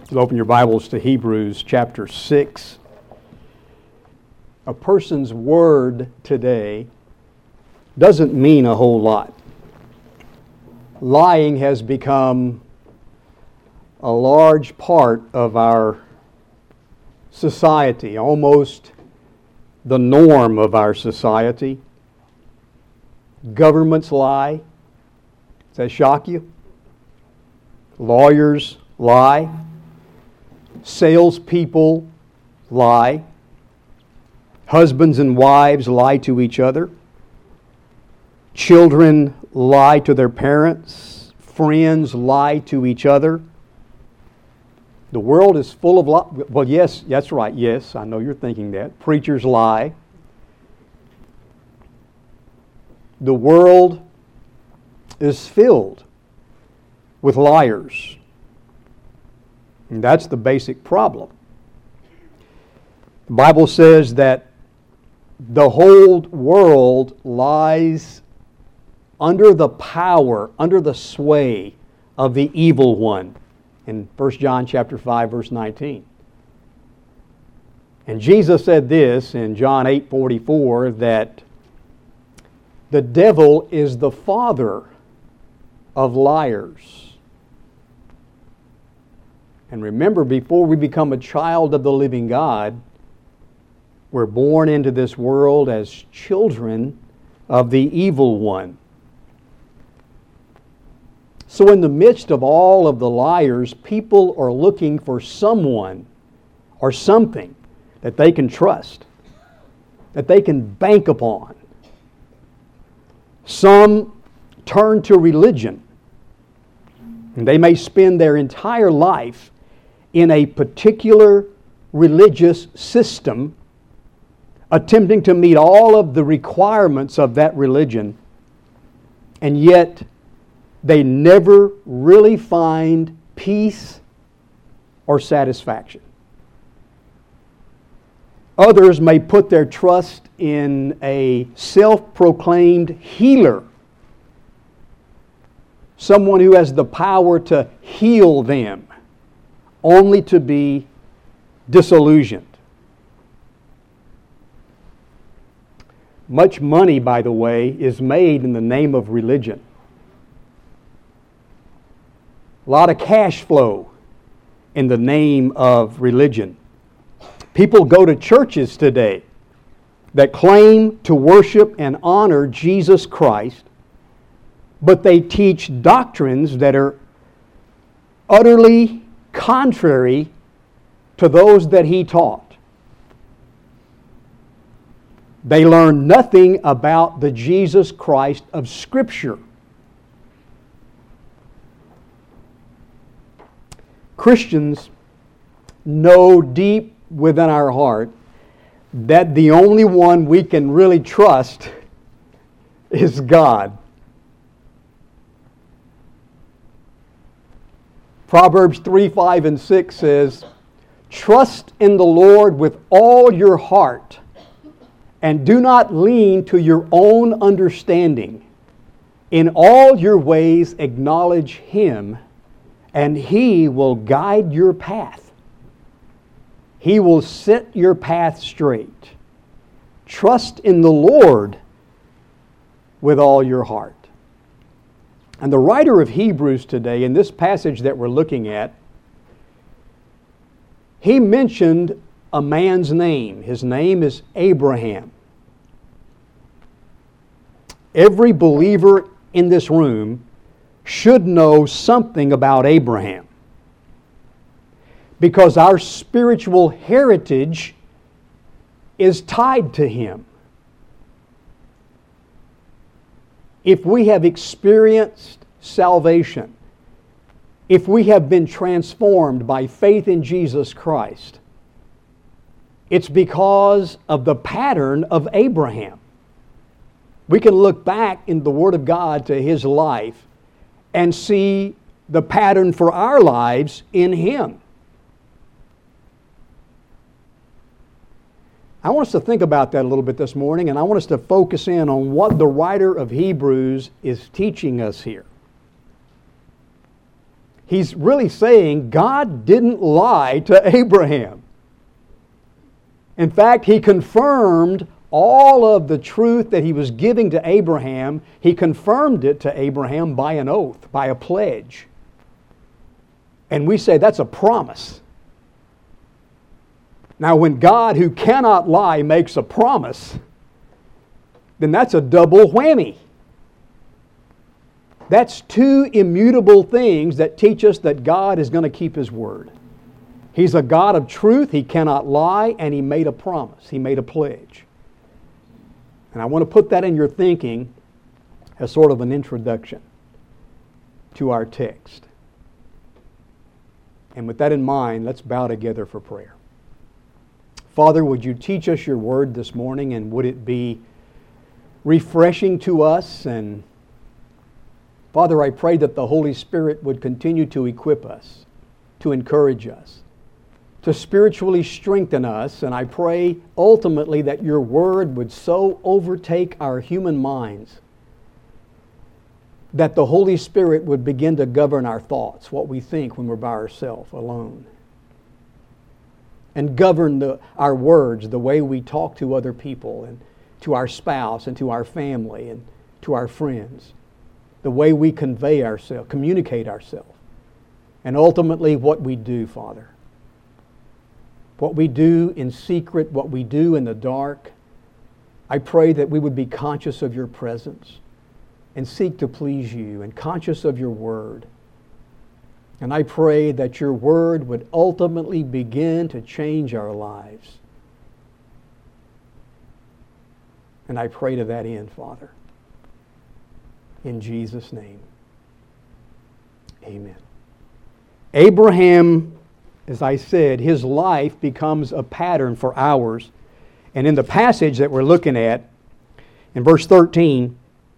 You'll open your Bibles to Hebrews chapter 6. A person's word today doesn't mean a whole lot. Lying has become a large part of our society, almost the norm of our society. Governments lie. Does that shock you? Lawyers lie. Salespeople lie. Husbands and wives lie to each other. Children lie to their parents. Friends lie to each other. The world is full of lies. Well, yes, that's right. Yes, I know you're thinking that. Preachers lie. The world is filled with liars. And that's the basic problem. The Bible says that the whole world lies under the power, under the sway of the evil one in 1 John chapter 5, verse 19. And Jesus said this in John 8:44, that the devil is the father of liars. And remember, before we become a child of the living God, we're born into this world as children of the evil one. So in the midst of all of the liars, people are looking for someone or something that they can trust, that they can bank upon. Some turn to religion, and they may spend their entire life in a particular religious system, attempting to meet all of the requirements of that religion, and yet they never really find peace or satisfaction. Others may put their trust in a self-proclaimed healer, someone who has the power to heal them, only to be disillusioned. Much money, by the way, is made in the name of religion. A lot of cash flow in the name of religion. People go to churches today that claim to worship and honor Jesus Christ, but they teach doctrines that are utterly contrary to those that He taught. They learn nothing about the Jesus Christ of Scripture. Christians know deep within our heart that the only one we can really trust is God. Proverbs 3, 5, and 6 says, "Trust in the Lord with all your heart, and do not lean to your own understanding. In all your ways acknowledge Him, and He will guide your path." He will set your path straight. Trust in the Lord with all your heart. And the writer of Hebrews today, in this passage that we're looking at, he mentioned a man's name. His name is Abraham. Every believer in this room should know something about Abraham, because our spiritual heritage is tied to him. If we have experienced salvation, if we have been transformed by faith in Jesus Christ, it's because of the pattern of Abraham. We can look back in the Word of God to his life and see the pattern for our lives in him. I want us to think about that a little bit this morning, and I want us to focus in on what the writer of Hebrews is teaching us here. he's really saying God didn't lie to Abraham. In fact, he confirmed all of the truth that he was giving to Abraham. He confirmed it to Abraham by an oath, by a pledge. And we say that's a promise. Now, when God, who cannot lie, makes a promise, then that's a double whammy. That's two immutable things that teach us that God is going to keep His word. He's a God of truth, He cannot lie, and He made a promise. He made a pledge. And I want to put that in your thinking as sort of an introduction to our text. And with that in mind, let's bow together for prayer. Father, would you teach us your word this morning, and would it be refreshing to us? And Father, I pray that the Holy Spirit would continue to equip us, to encourage us, to spiritually strengthen us. And I pray ultimately that your word would so overtake our human minds that the Holy Spirit would begin to govern our thoughts, what we think when we're by ourselves, alone. And govern our words, the way we talk to other people, and to our spouse, and to our family, and to our friends. The way we convey ourselves, communicate ourselves. And ultimately what we do, Father. What we do in secret, what we do in the dark. I pray that we would be conscious of your presence and seek to please you, and conscious of your word. And I pray that your word would ultimately begin to change our lives. And I pray to that end, Father. In Jesus' name. Amen. Abraham, as I said, his life becomes a pattern for ours. And in the passage that we're looking at, in verse 13,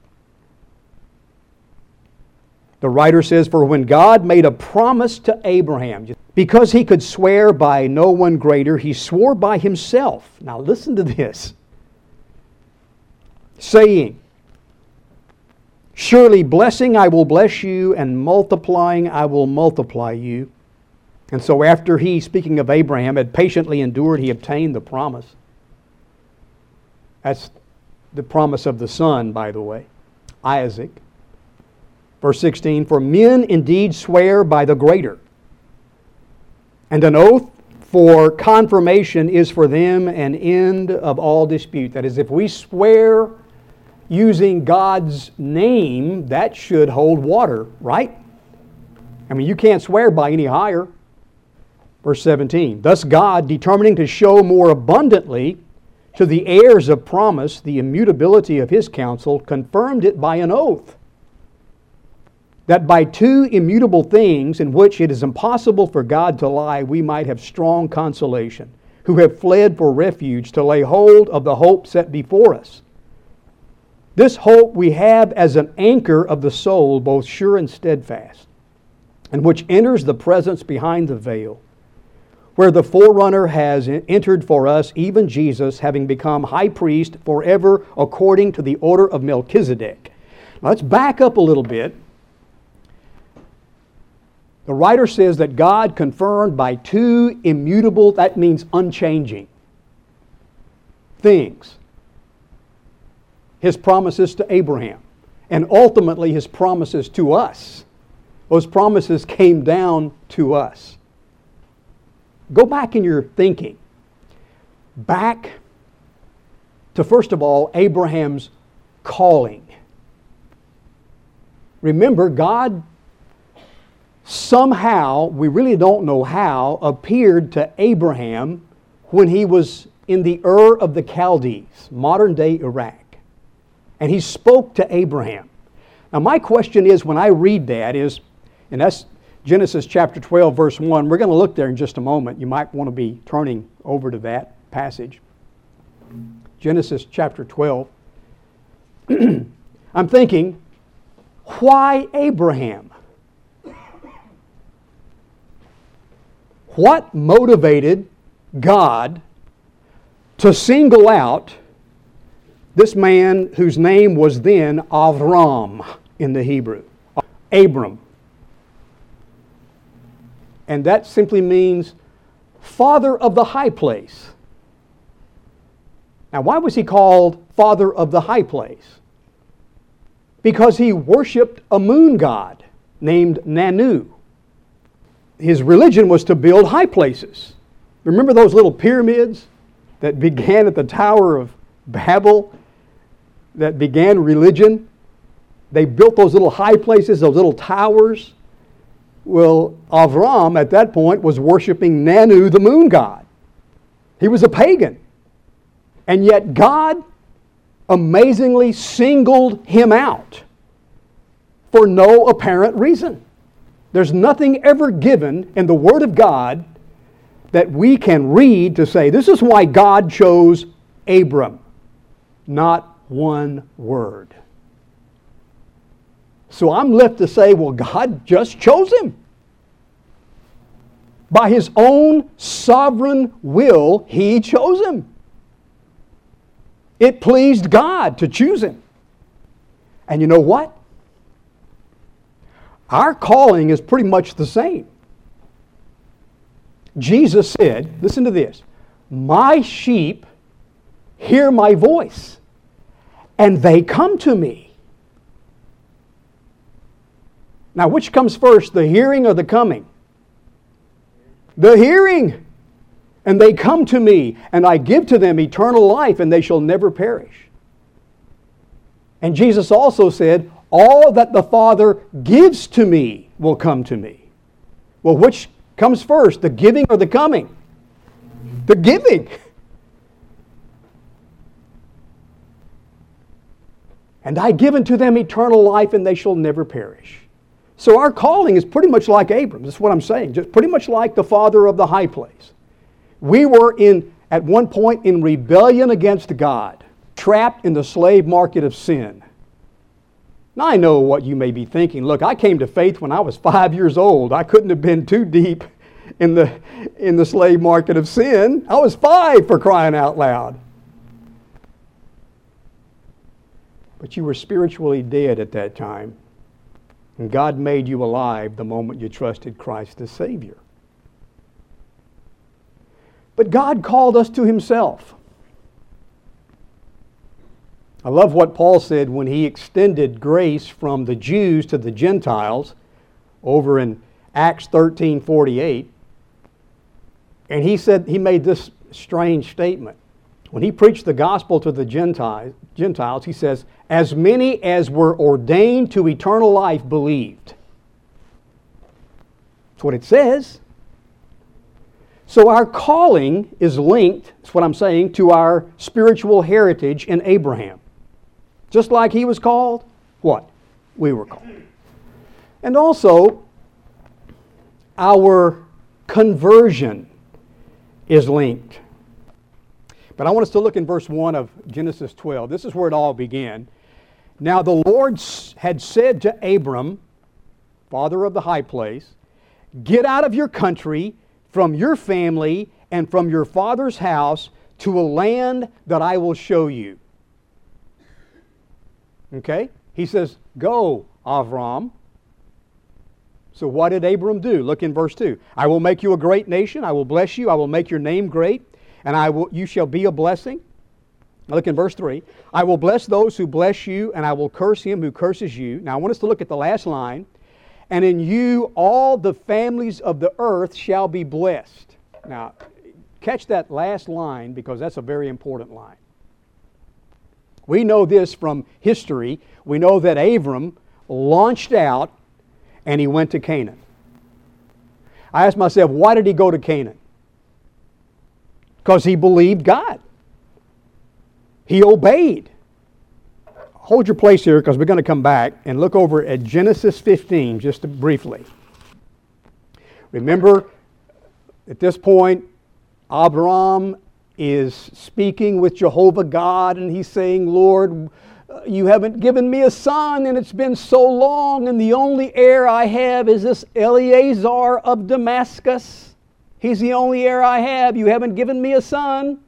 the writer says, "For when God made a promise to Abraham, because he could swear by no one greater, he swore by himself." Now listen to this. Saying, "Surely blessing I will bless you, and multiplying I will multiply you." And so after he, speaking of Abraham, had patiently endured, he obtained the promise. That's the promise of the son, by the way, Isaac. Verse 16, "For men indeed swear by the greater, and an oath for confirmation is for them an end of all dispute." That is, if we swear using God's name, that should hold water, right? I mean, you can't swear by any higher. Verse 17, "Thus God, determining to show more abundantly to the heirs of promise the immutability of His counsel, confirmed it by an oath, that by two immutable things in which it is impossible for God to lie, we might have strong consolation, who have fled for refuge to lay hold of the hope set before us. This hope we have as an anchor of the soul, both sure and steadfast, and which enters the presence behind the veil, where the forerunner has entered for us, even Jesus, having become high priest forever according to the order of Melchizedek." Now let's back up a little bit. The writer says that God confirmed by two immutable, that means unchanging, things. His promises to Abraham, and ultimately His promises to us. Those promises came down to us. Go back in your thinking. Back to, first of all, Abraham's calling. Remember, God somehow, we really don't know how, appeared to Abraham when he was in the Ur of the Chaldees, modern-day Iraq. And He spoke to Abraham. Now my question is, when I read that is, and that's Genesis chapter 12, verse 1. We're going to look there in just a moment. You might want to be turning over to that passage. Genesis chapter 12. I'm thinking, why Abraham? What motivated God to single out this man whose name was then Avram in the Hebrew? Abram. And that simply means Father of the high place. Now, why was he called Father of the high place? Because he worshiped a moon god named Nanu. His religion was to build high places. Remember those little pyramids that began at the Tower of Babel, that began religion? They built those little high places, those little towers. Well, Avram at that point was worshiping Nanu, the moon god. He was a pagan. And yet God amazingly singled him out for no apparent reason. There's nothing ever given in the Word of God that we can read to say, this is why God chose Abram. Not one word. So I'm left to say, well, God just chose him. By His own sovereign will, He chose him. It pleased God to choose him. And you know what? Our calling is pretty much the same. Jesus said, listen to this, my sheep hear my voice, and they come to me. Now, which comes first, the hearing or the coming? The hearing. And they come to me, and I give to them eternal life, and they shall never perish. And Jesus also said, all that the Father gives to me will come to me. Well, which comes first, the giving or the coming? The giving. And I give unto them eternal life, and they shall never perish. So our calling is pretty much like Abram. That's what I'm saying. Just pretty much like the father of the high place. We were at one point in rebellion against God, trapped in the slave market of sin. Now I know what you may be thinking. Look, I came to faith when I was 5 years old. I couldn't have been too deep in the slave market of sin. I was 5, for crying out loud. But you were spiritually dead at that time. And God made you alive the moment you trusted Christ as Savior. But God called us to Himself. I love what Paul said when he extended grace from the Jews to the Gentiles over in Acts 13:48. And he said, he made this strange statement. When he preached the gospel to the Gentiles, he says, as many as were ordained to eternal life believed. That's what it says. So our calling is linked, that's what I'm saying, to our spiritual heritage in Abraham. Just like he was called, what? We were called. And also, our conversion is linked. But I want us to look in verse 1 of Genesis 12. This is where it all began. Now the Lord had said to Abram, father of the high place, get out of your country, from your family, and from your father's house, to a land that I will show you. Okay? He says, go, Avram. So what did Abram do? Look in verse 2. I will make you a great nation. I will bless you. I will make your name great. And you shall be a blessing. Look in verse 3. I will bless those who bless you, and I will curse him who curses you. Now I want us to look at the last line. And in you all the families of the earth shall be blessed. Now, catch that last line, because that's a very important line. We know this from history. We know that Abram launched out and he went to Canaan. I asked myself, why did he go to Canaan? Because he believed God. He obeyed. Hold your place here, because we're going to come back and look over at Genesis 15 just briefly. Remember, at this point, Abraham is speaking with Jehovah God, and he's saying, Lord, you haven't given me a son, and it's been so long, and the only heir I have is this Eliezer of Damascus. He's the only heir I have. You haven't given me a son.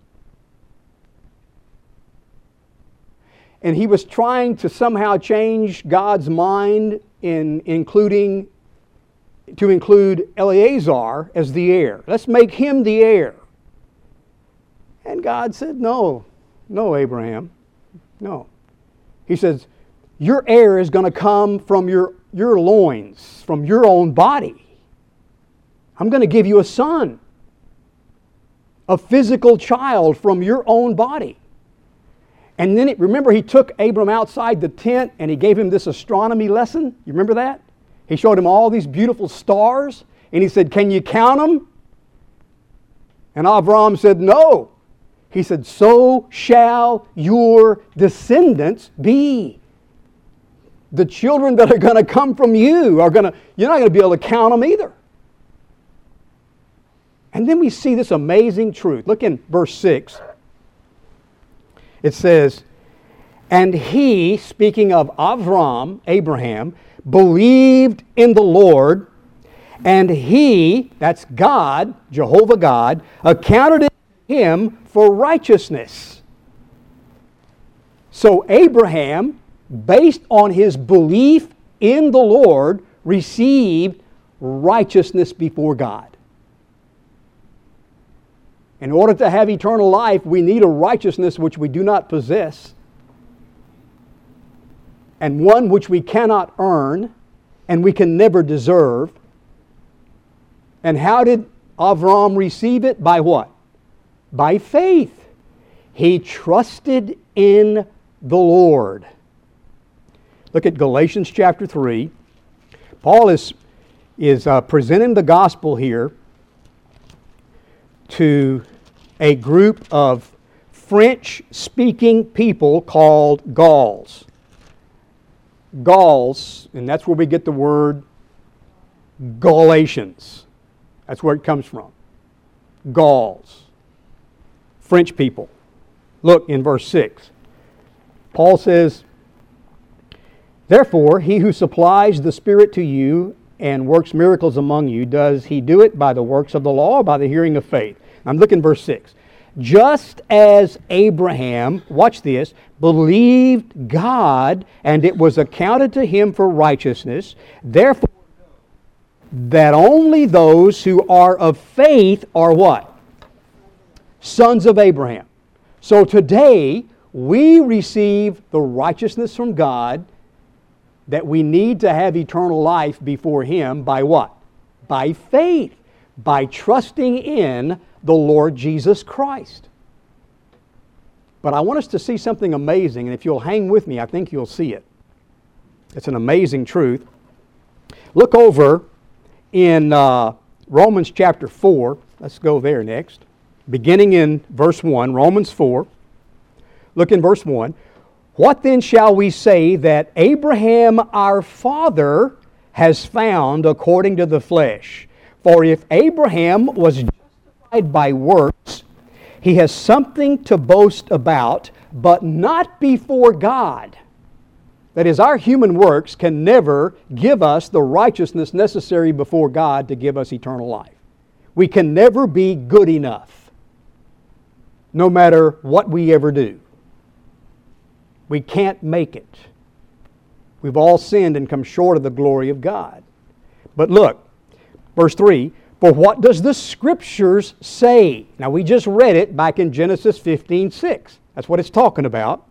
And he was trying to somehow change God's mind in including to include Eleazar as the heir. Let's make him the heir. And God said, no, Abraham, no. He says, your heir is going to come from your loins, from your own body. I'm going to give you a son, a physical child from your own body. And then, remember, he took Abram outside the tent and he gave him this astronomy lesson. You remember that? He showed him all these beautiful stars and he said, can you count them? And Avram said, no. He said, so shall your descendants be. The children that are going to come from you you're not going to be able to count them either. And then we see this amazing truth. Look in verse 6. It says, and he, speaking of Avram, Abraham, believed in the Lord, and he, that's God, Jehovah God, accounted it to him for righteousness. So Abraham, based on his belief in the Lord, received righteousness before God. In order to have eternal life, we need a righteousness which we do not possess, and one which we cannot earn, and we can never deserve. And how did Avram receive it? By what? By faith. He trusted in the Lord. Look at Galatians chapter 3. Paul is presenting the gospel here to a group of French-speaking people called Gauls. Gauls, and that's where we get the word Galatians. That's where it comes from. Gauls. French people. Look in verse 6. Paul says, therefore, he who supplies the Spirit to you and works miracles among you, does he do it by the works of the law or by the hearing of faith? I'm looking at verse 6. Just as Abraham, watch this, believed God, and it was accounted to him for righteousness, therefore that only those who are of faith are what? Sons of Abraham. So today, we receive the righteousness from God that we need to have eternal life before Him by what? By faith. By trusting in the Lord Jesus Christ. But I want us to see something amazing, and if you'll hang with me, I think you'll see it. It's an amazing truth. Look over in Romans chapter 4. Let's go there next. Beginning in verse 1, Romans 4. Look in verse 1. What then shall we say that Abraham our father has found according to the flesh? For if Abraham was justified by works, he has something to boast about, but not before God. That is, our human works can never give us the righteousness necessary before God to give us eternal life. We can never be good enough, no matter what we ever do. We can't make it. We've all sinned and come short of the glory of God. But look, verse 3, for what does the Scriptures say? Now we just read it back in Genesis 15:6. That's what it's talking about.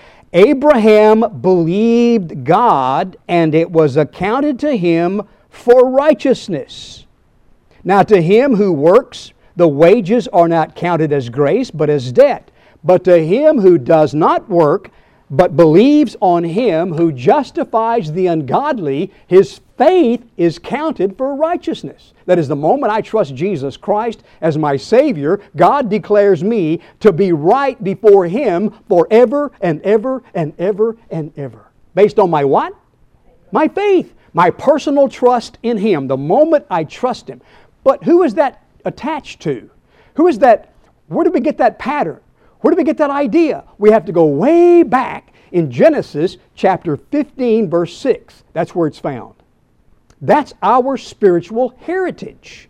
Abraham believed God, and it was accounted to him for righteousness. Now to him who works, the wages are not counted as grace, but as debt. But to him who does not work, but believes on Him who justifies the ungodly, his faith is counted for righteousness. That is, the moment I trust Jesus Christ as my Savior, God declares me to be right before Him forever and ever and ever and ever. Based on my what? My faith. My personal trust in Him. The moment I trust Him. But who is that attached to? Who is that? Where did we get that pattern? Where did we get that idea? We have to go way back in Genesis chapter 15, verse 6. That's where it's found. That's our spiritual heritage.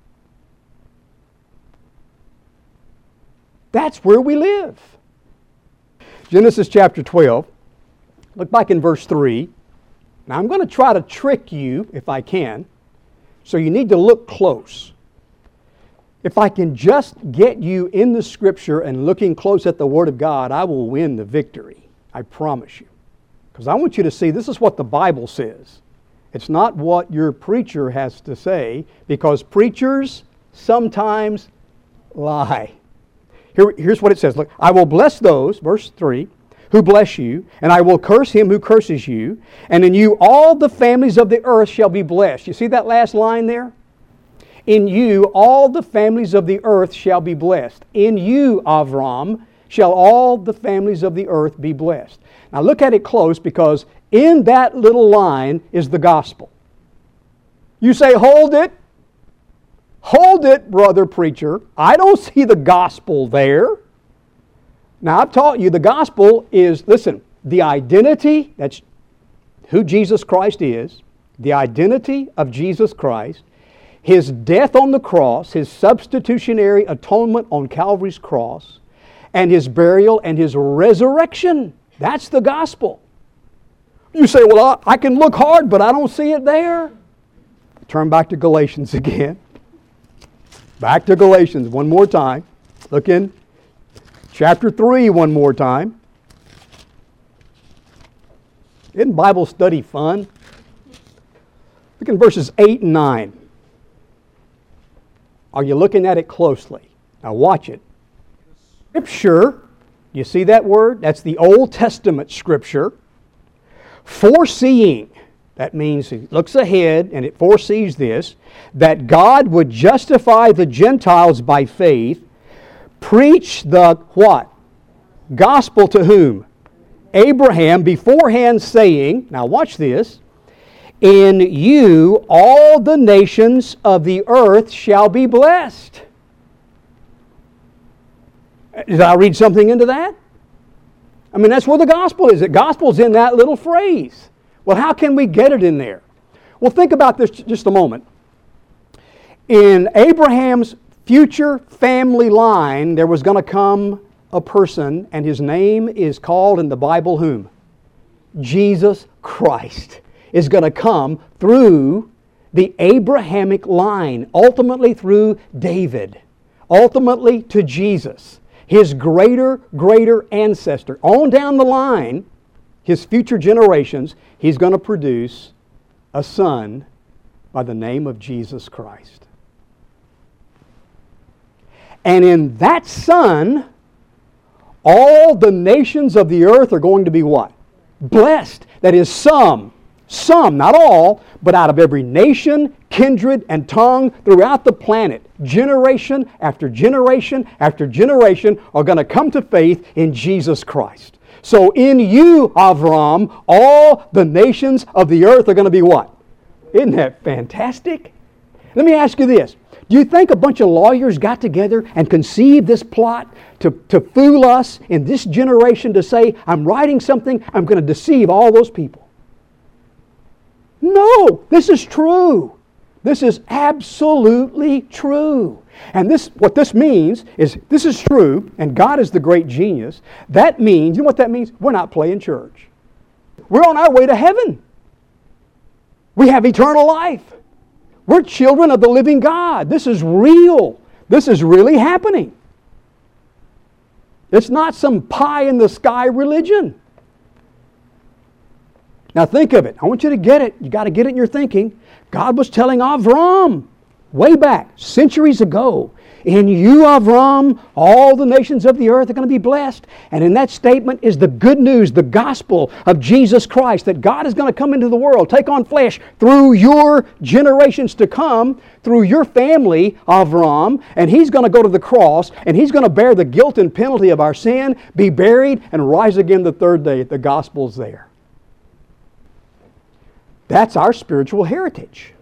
That's where we live. Genesis chapter 12. Look back in verse 3. Now I'm going to try to trick you, if I can, So you need to look close. If I can just get you in the Scripture and looking close at the Word of God, I will win the victory. I promise you. Because I want you to see this is what the Bible says. It's not what your preacher has to say, because preachers sometimes lie. Here's what it says. Look, I will bless those, verse 3, who bless you, and I will curse him who curses you, and in you all the families of the earth shall be blessed. You see that last line there? In you all the families of the earth shall be blessed. In you, Avram, shall all the families of the earth be blessed. Now look at it close, because in that little line is the gospel. You say, hold it. Hold it, brother preacher. I don't see the gospel there. Now I've taught you the gospel is, listen, the identity, that's who Jesus Christ is, the identity of Jesus Christ, His death on the cross, His substitutionary atonement on Calvary's cross, and His burial and His resurrection. That's the gospel. You say, well, I can look hard, but I don't see it there. Turn back to Galatians again. Back to Galatians one more time. Look in chapter 3 one more time. Isn't Bible study fun? Look in verses 8 and 9. Are you looking at it closely? Now watch it. Scripture, you see that word? That's the Old Testament Scripture. Foreseeing, that means it looks ahead and it foresees this, that God would justify the Gentiles by faith, preach the what? Gospel to whom? Abraham, beforehand saying, now watch this, in you all the nations of the earth shall be blessed. Did I read something into that? I mean, that's where the gospel is. The gospel's in that little phrase. Well, how can we get it in there? Well, think about this just a moment. In Abraham's future family line, there was going to come a person, and his name is called in the Bible whom? Jesus Christ is going to come through the Abrahamic line, ultimately through David, ultimately to Jesus, his greater ancestor. On down the line, his future generations, he's going to produce a son by the name of Jesus Christ. And in that son, all the nations of the earth are going to be what? Blessed. That is, some, not all, but out of every nation, kindred, and tongue throughout the planet, generation after generation after generation are going to come to faith in Jesus Christ. So in you, Avram, all the nations of the earth are going to be what? Isn't that fantastic? Let me ask you this. Do you think a bunch of lawyers got together and conceived this plot to fool us in this generation to say, I'm writing something, I'm going to deceive all those people? No, this is true. This is absolutely true. And what this means is, this is true, and God is the great genius. That means, you know what that means? We're not playing church. We're on our way to heaven. We have eternal life. We're children of the living God. This is real. This is really happening. It's not some pie-in-the-sky religion. Now think of it. I want you to get it. You got to get it in your thinking. God was telling Avram way back, centuries ago, in you, Avram, all the nations of the earth are going to be blessed. And in that statement is the good news, the gospel of Jesus Christ, that God is going to come into the world, take on flesh through your generations to come, through your family, Avram, and He's going to go to the cross, and He's going to bear the guilt and penalty of our sin, be buried, and rise again the third day. The gospel's there. That's our spiritual heritage.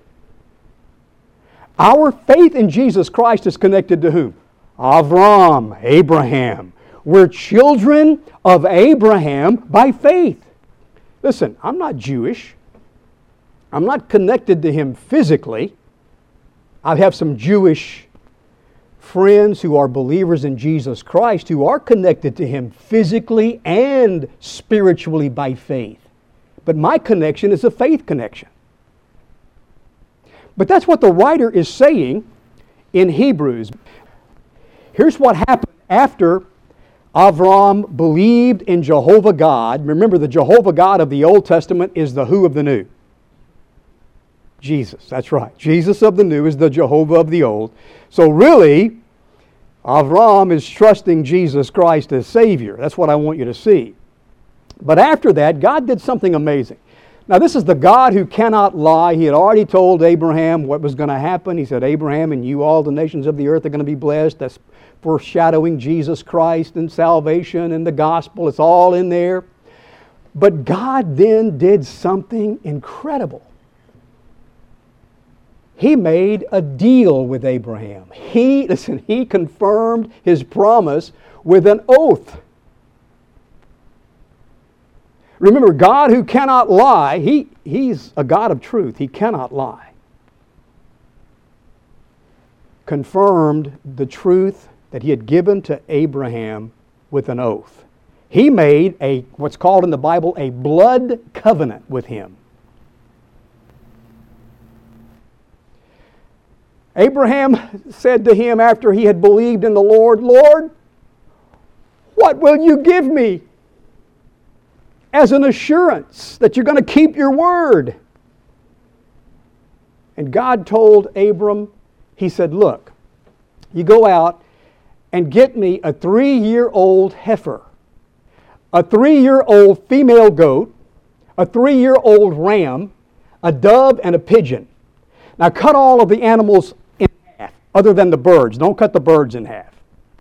Our faith in Jesus Christ is connected to whom? Avram, Abraham. We're children of Abraham by faith. Listen, I'm not Jewish. I'm not connected to him physically. I have some Jewish friends who are believers in Jesus Christ who are connected to him physically and spiritually by faith. But my connection is a faith connection. But that's what the writer is saying in Hebrews. Here's what happened after Avram believed in Jehovah God. Remember, the Jehovah God of the Old Testament is the who of the New? Jesus. That's right. Jesus of the New is the Jehovah of the Old. So really, Avram is trusting Jesus Christ as Savior. That's what I want you to see. But after that, God did something amazing. Now, this is the God who cannot lie. He had already told Abraham what was going to happen. He said, Abraham, and you, all the nations of the earth, are going to be blessed. That's foreshadowing Jesus Christ and salvation and the gospel. It's all in there. But God then did something incredible. He made a deal with Abraham. He confirmed his promise with an oath. Remember, God who cannot lie, He's a God of truth. He cannot lie. Confirmed the truth that He had given to Abraham with an oath. He made what's called in the Bible a blood covenant with him. Abraham said to him after he had believed in the Lord, Lord, what will you give me as an assurance that you're going to keep your word? And God told Abram, He said, look, you go out and get me a 3-year-old heifer, a 3-year-old female goat, a 3-year-old ram, a dove, and a pigeon. Now cut all of the animals in half, other than the birds. Don't cut the birds in half.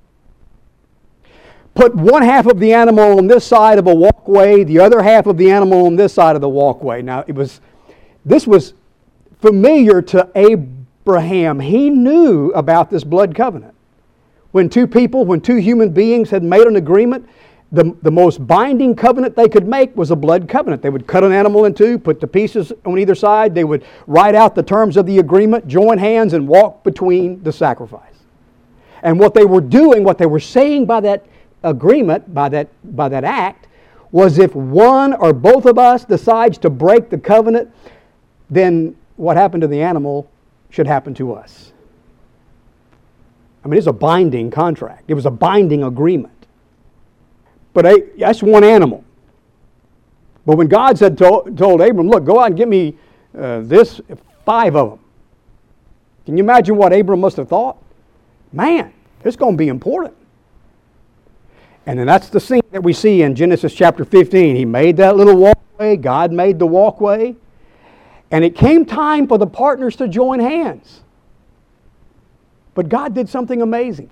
Put one half of the animal on this side of a walkway, the other half of the animal on this side of the walkway. Now this was familiar to Abraham. He knew about this blood covenant. When two human beings had made an agreement, the most binding covenant they could make was a blood covenant. They would cut an animal in two, put the pieces on either side. They would write out the terms of the agreement, join hands, and walk between the sacrifice. And what they were doing, what they were saying by that agreement, by that act, was if one or both of us decides to break the covenant, then what happened to the animal should happen to us. I mean, it's a binding contract. It was a binding agreement. But that's one animal. But when God said told Abram, look, go out and get me 5 of them. Can you imagine what Abram must have thought? Man, it's going to be important. And then that's the scene that we see in Genesis chapter 15. He made that little walkway. God made the walkway. And it came time for the partners to join hands. But God did something amazing.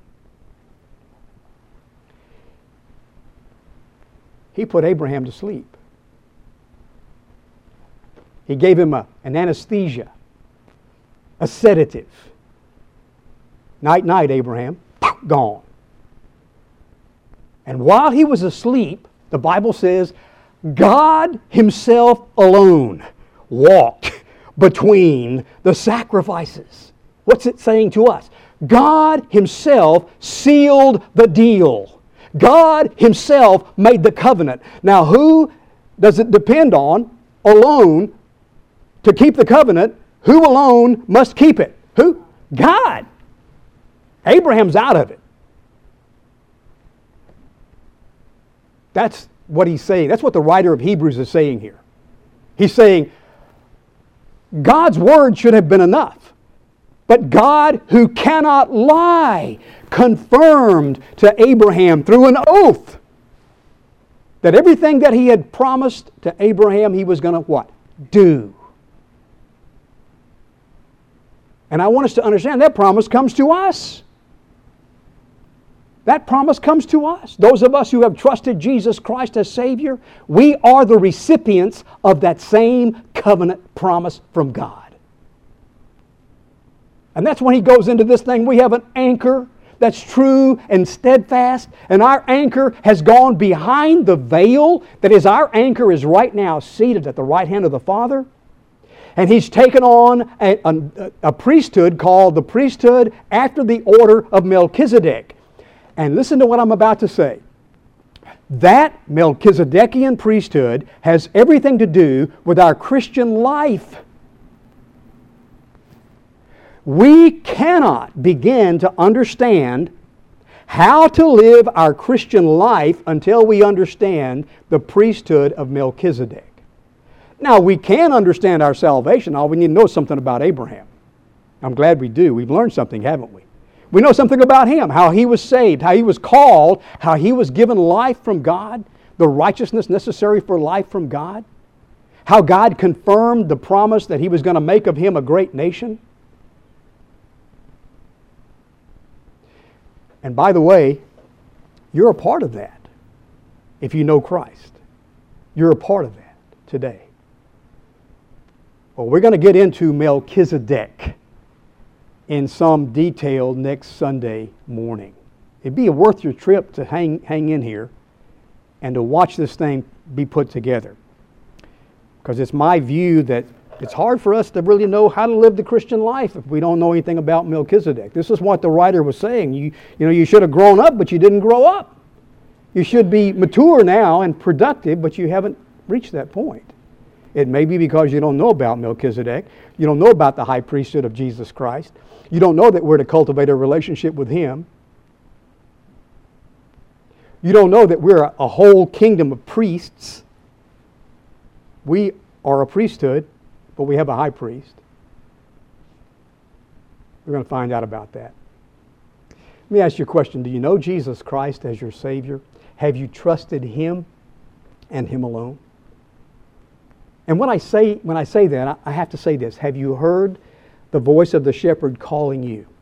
He put Abraham to sleep. He gave him an anesthesia, a sedative. Night, night, Abraham, gone. And while he was asleep, the Bible says, God Himself alone walked between the sacrifices. What's it saying to us? God Himself sealed the deal. God Himself made the covenant. Now, who does it depend on alone to keep the covenant? Who alone must keep it? Who? God. Abraham's out of it. That's what he's saying. That's what the writer of Hebrews is saying here. He's saying God's word should have been enough. But God, who cannot lie, confirmed to Abraham through an oath that everything that He had promised to Abraham, He was going to what? Do. And I want us to understand that promise comes to us. That promise comes to us. Those of us who have trusted Jesus Christ as Savior, we are the recipients of that same covenant promise from God. And that's when He goes into this thing. We have an anchor that's true and steadfast, and our anchor has gone behind the veil. That is, our anchor is right now seated at the right hand of the Father. And He's taken on a priesthood called the priesthood after the order of Melchizedek. And listen to what I'm about to say. That Melchizedekian priesthood has everything to do with our Christian life. We cannot begin to understand how to live our Christian life until we understand the priesthood of Melchizedek. Now, we can understand our salvation. All we need to know is something about Abraham. I'm glad we do. We've learned something, haven't we? We know something about him, how he was saved, how he was called, how he was given life from God, the righteousness necessary for life from God, how God confirmed the promise that he was going to make of him a great nation. And by the way, you're a part of that if you know Christ. You're a part of that today. Well, we're going to get into Melchizedek in some detail next Sunday morning. It'd be worth your trip to hang in here and to watch this thing be put together. Because it's my view that it's hard for us to really know how to live the Christian life if we don't know anything about Melchizedek. This is what the writer was saying. You should have grown up, but you didn't grow up. You should be mature now and productive, but you haven't reached that point. It may be because you don't know about Melchizedek. You don't know about the high priesthood of Jesus Christ. You don't know that we're to cultivate a relationship with him. You don't know that we're a whole kingdom of priests. We are a priesthood, but we have a high priest. We're going to find out about that. Let me ask you a question. Do you know Jesus Christ as your Savior? Have you trusted him and him alone? And when I say that, I have to say this. Have you heard the voice of the shepherd calling you?